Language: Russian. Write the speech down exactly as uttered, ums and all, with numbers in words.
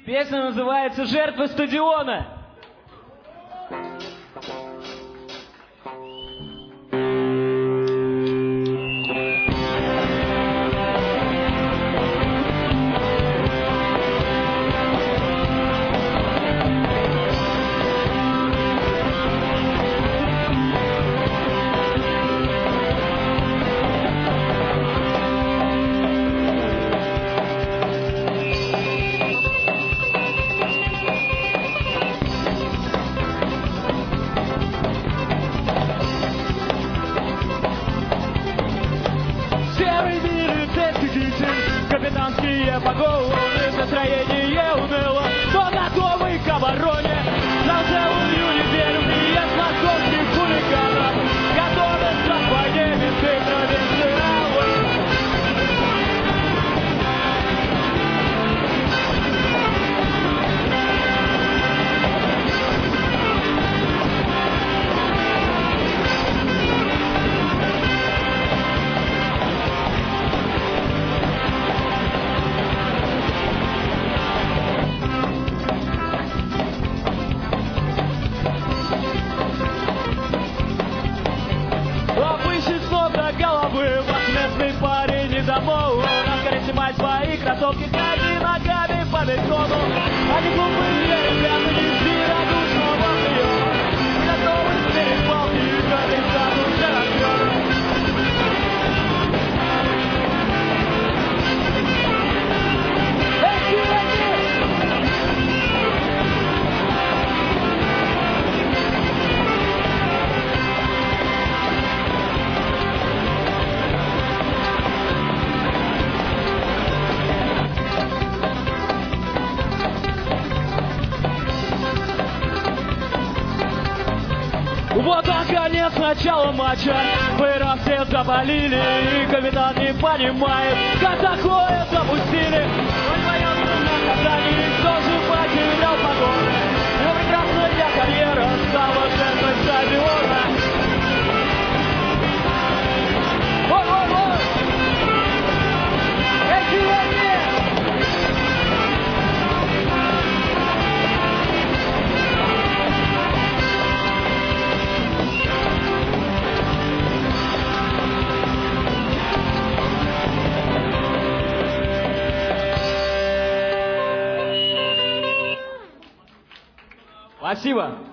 Песня называется «Жертвы стадиона». Капитанские погоны, настроение уныло, но готовы к обороне. На целую неделю приезд московских хулиганов, готовятся к войне менты провинциалы. Головы, ваш местный парень из домов. Нам скорее снимать свои кроссовки, ходи ногами по бетону. Они глупые ребята, несли радушного приема. Готовы с перепалки, конденсат уже разберут. Вот наконец начало матча, вы все заболели, и капитан не понимает, как такое допустили. Он боялся наказаний, кто же потерял погоны, но прекрасная карьера стала жертвой стадиона. Ой-ой-ой! Эти, эти! Спасибо.